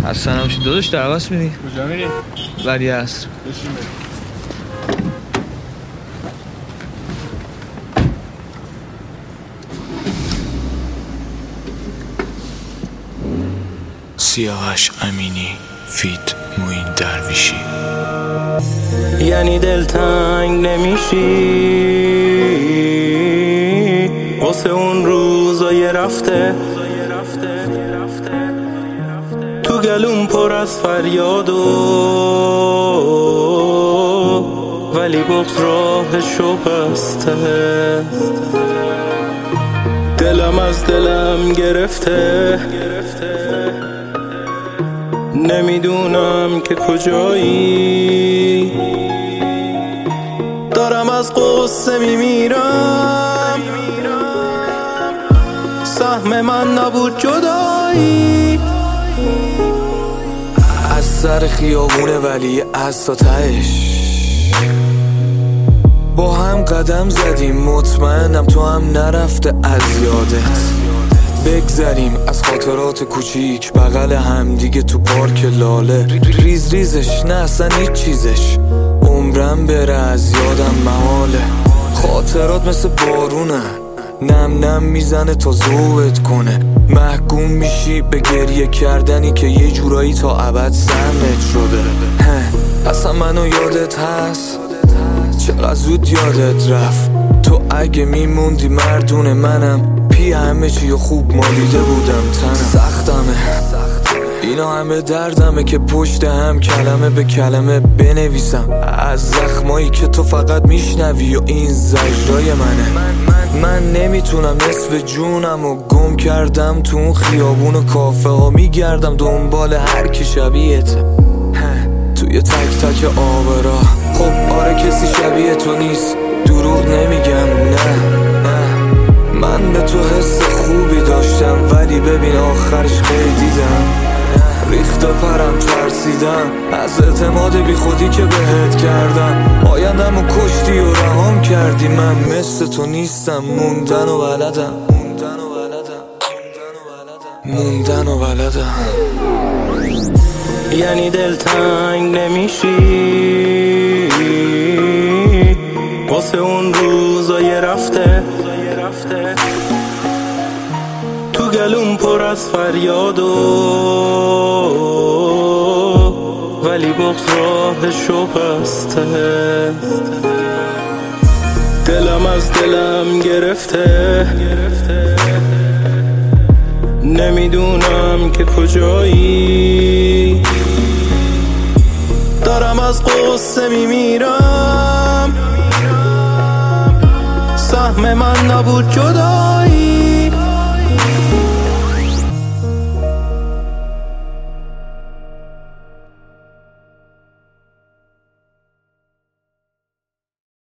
حسن همشی داداش درواز میدی؟ کجا میری؟ ولی هست بشین بریم. سیاوش امینی فیت موین درویشی. یعنی دلتنگ نمیشی واسه اون روزای رفته، تو گلوم پر از فریاد ولی بغض راهشو بسته. دلم از دلم گرفته، نمیدونم که کجایی، دارم از قصه میمیرم، سهم من نبود جدایی. از سر خیابونه ولی از تا تهش با هم قدم زدیم، مطمئنم تو هم نرفته از یادت. بگذریم از خاطرات کوچیک بغل هم دیگه تو پارک لاله، ریز ریزش نه اصلا هیچ چیزش، عمرم بره از یادم محاله. خاطرات مثل بارونه نم نم میزنه تا ذوبت کنه، محکوم میشی به گریه کردنی که یه جورایی تا ابد سمت شده. اصلا منو یادت هست چقدر زود یادت رفت، تو اگه میموندی مردون منم پی همه چی خوب مالیده بودم تنم. سختمه اینا همه دردمه که پشت هم کلمه به کلمه بنویسم از زخمایی که تو فقط میشنوی و این زجرای منه. من نمیتونم نصف جونم و گم کردم تو اون خیابون و کافه ها، میگردم دنبال هر کی شبیهته توی تک تک آبرا. خب آره کسی شبیه تو نیست، دروغ نمیگم نه من به تو حس خوبی داشتم ولی ببین آخرش خیلی دیدم، ریخت پرم ترسیدم از اعتماد بی خودی که بهت کردم، آیندم و کشتی و رهام کردی، من مثل تو نیستم، موندن و بلدم موندن و بلدم. یعنی دلتنگ نمیشی واسه اون روزای رفته، تو گلوم پر از فریاد ولی بغض راهشو بسته. دلم از دلم گرفته، نمیدونم که کجایی، دارم از قصه میمیرم، سهم من نبود جدایی.